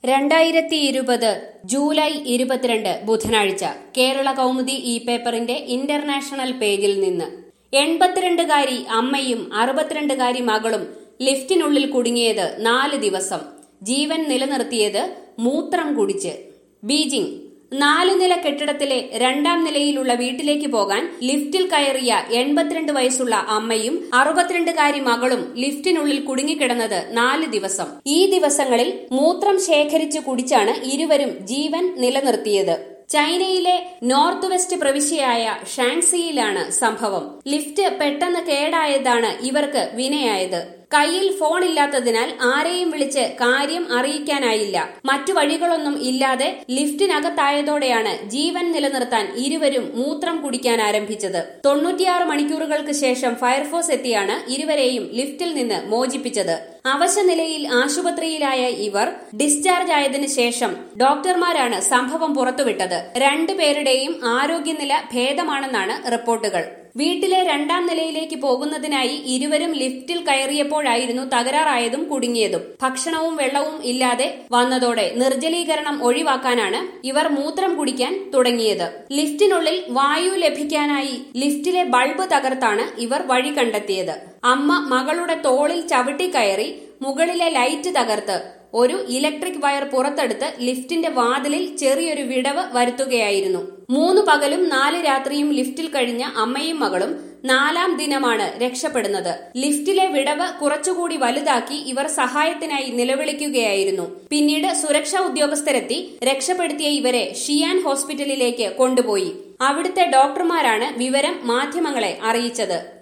2020 July 22 ബുധനാഴ്ച കേരള കൗമുദി ഈ പേപ്പറിന്റെ ഇന്റർനാഷണൽ പേജിൽ നിന്ന് 82-കാരി അമ്മയും 62-കാരി മകളും ലിഫ്റ്റിനുള്ളിൽ കുടുങ്ങിയത് 4 ദിവസം. ജീവൻ നിലനിർത്തിയത് മൂത്രം കുടിച്ച്. ബീജിംഗ് 4 നില കെട്ടിടത്തിലെ 2ാം നിലയിലുള്ള വീട്ടിലേക്ക് പോകാൻ ലിഫ്റ്റിൽ കയറിയ 82 വയസ്സുള്ള അമ്മയും 62-കാരി മകളും ലിഫ്റ്റിനുള്ളിൽ കുടുങ്ങിക്കിടന്നത് 4 ദിവസം. ഈ ദിവസങ്ങളിൽ മൂത്രം ശേഖരിച്ചു കുടിച്ചാണ് ഇരുവരും ജീവൻ നിലനിർത്തിയത്. ചൈനയിലെ നോർത്ത് വെസ്റ്റ് പ്രവിശ്യയായ ഷാൻസിയിലാണ് സംഭവം. ലിഫ്റ്റ് പെട്ടെന്ന് കേടായതാണ് ഇവർക്ക് വിനയായത്. കയ്യിൽ ഫോൺ ഇല്ലാത്തതിനാൽ ആരെയും വിളിച്ച് കാര്യം അറിയിക്കാനായില്ല. മറ്റു വഴികളൊന്നും ഇല്ലാതെ ലിഫ്റ്റിനകത്തായതോടെയാണ് ജീവൻ നിലനിർത്താൻ ഇരുവരും മൂത്രം കുടിക്കാൻ ആരംഭിച്ചത്. 96 മണിക്കൂറുകൾക്ക് ശേഷം ഫയർഫോഴ്സ് എത്തിയാണ് ഇരുവരെയും ലിഫ്റ്റിൽ നിന്ന് മോചിപ്പിച്ചത്. അവശനിലയിൽ ആശുപത്രിയിലായ ഇവർ ഡിസ്ചാർജ് ആയതിനു ശേഷം ഡോക്ടർമാരാണ് സംഭവം പുറത്തുവിട്ടത്. 2 പേരുടെയും ആരോഗ്യനില ഭേദമാണെന്നാണ് റിപ്പോർട്ടുകൾ. വീട്ടിലെ 2ാം നിലയിലേക്ക് പോകുന്നതിനായി ഇരുവരും ലിഫ്റ്റിൽ കയറിയപ്പോഴായിരുന്നു തകരാറായതും കുടുങ്ങിയതും. ഭക്ഷണവും വെള്ളവും ഇല്ലാതെ വന്നതോടെ നിർജ്ജലീകരണം ഒഴിവാക്കാനാണ് ഇവർ മൂത്രം കുടിക്കാൻ തുടങ്ങിയത്. ലിഫ്റ്റിനുള്ളിൽ വായു ലഭിക്കാനായി ലിഫ്റ്റിലെ ബൾബ് തകർത്താണ് ഇവർ വഴി കണ്ടെത്തിയത്. അമ്മ മകളുടെ തോളിൽ ചവിട്ടിക്കയറി മുകളിലെ ലൈറ്റ് തകർത്ത് ഒരു ഇലക്ട്രിക് വയർ പുറത്തെടുത്ത് ലിഫ്റ്റിന്റെ വാതിലിൽ ചെറിയൊരു വിടവ് വരുത്തുകയായിരുന്നു. 3 പകലും 4 രാത്രിയും ലിഫ്റ്റിൽ കഴിഞ്ഞ അമ്മയും മകളും 4ാം ദിനമാണ് രക്ഷപ്പെടുന്നത്. ലിഫ്റ്റിലെ വിടവ് കുറച്ചുകൂടി വലുതാക്കി ഇവർ സഹായത്തിനായി നിലവിളിക്കുകയായിരുന്നു. പിന്നീട് സുരക്ഷാ ഉദ്യോഗസ്ഥരെത്തി രക്ഷപ്പെടുത്തിയ ഇവരെ ഷിയാൻ ഹോസ്പിറ്റലിലേക്ക് കൊണ്ടുപോയി. അവിടുത്തെ ഡോക്ടർമാരാണ് വിവരം മാധ്യമങ്ങളെ അറിയിച്ചത്.